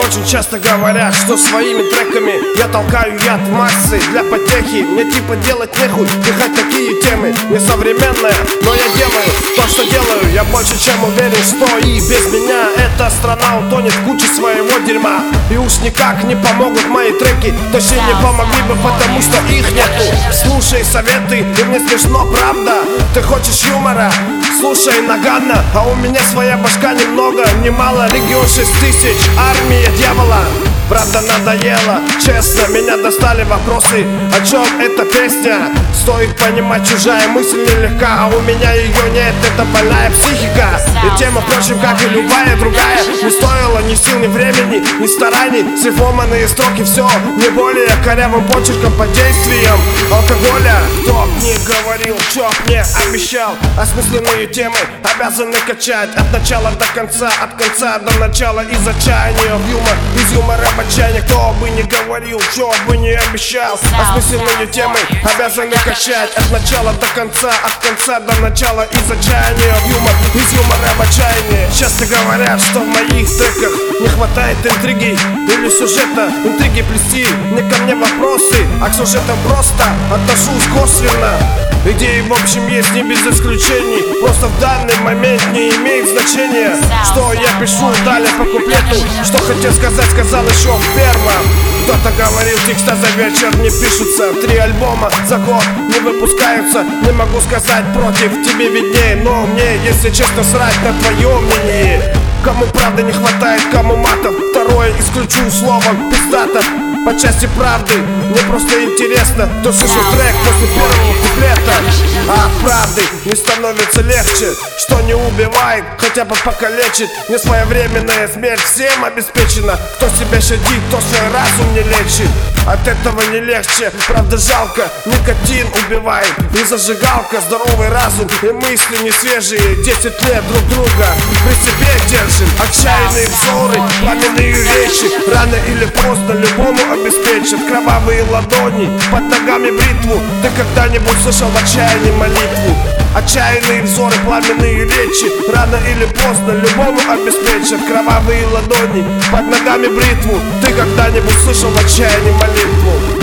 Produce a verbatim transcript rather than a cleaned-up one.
очень часто говорят, что своими треками я толкаю яд в массы для потехи. Мне типа делать нехуй, пихать такие темы несовременные, но я делаю то, что делаю. Я больше чем уверен, что и без меня эта страна утонет в куче своего дерьма. И уж никак не помогут мои треки, точнее не помогли бы, потому что их нету. Слушай советы, и мне смешно, правда? Ты хочешь юмора? Слушай наганно, а у меня своя башка немного, немало. Регион шесть тысяч, армия дьявола. Правда надоело, честно, меня достали вопросы, о чем эта песня. Стоит понимать, чужая мысль нелегка, а у меня ее нет, это больная психика. И тема, впрочем, как и любая другая, не стоило ни сил, ни времени, ни стараний. Срифмованные строки, все не более корявым почерком под действием алкоголя. Кто б ни говорил, что мне обещал, осмысленные темы обязаны качать от начала до конца, от конца до начала. Из отчаяния в юмор, из юмора в отчаяние. Кто бы ни говорил, что бы ни обещал, осмысленные темы обязаны качать от начала до конца, от конца до начала. Из отчаяния в юмор, из юмора в отчаяние. Часто говорят, что в моих треках не хватает интриги или сюжета. Интриги плести не ко мне вопросы, а к сюжетам просто отношусь косвенно. Идеи в общем есть не без исключений, просто в данный момент не имеет значения, что я пишу далее по куплету. Что хотел сказать, сказал еще в первом. Кто-то говорил, текста за вечер не пишутся, три альбома за год не выпускаются. Не могу сказать против, тебе виднее, но мне, если честно, срать на твое мнение. Кому правды не хватает, кому матов, второе исключу словом пиздато. По части правды, мне просто интересно, кто слышал трек после первого куплета. А от правды не становится легче, что не убивает, хотя бы покалечит. Не своевременная смерть всем обеспечена. Кто себя щадит, кто свой разум не лечит. От этого не легче, правда жалко. Никотин убивает и зажигалка. Здоровый разум и мысли не свежие, десять лет друг друга при себе держим. Отчаянные взоры, пламенные речи рано или поздно любому обеспечат. Кровавые ладони, под ногами бритву. Ты когда-нибудь слышал в отчаянии молитву? Отчаянные взоры, пламенные речи рано или поздно любому обеспечат. Кровавые ладони, под ногами бритву. Ты когда-нибудь слышал в отчаянии молитву?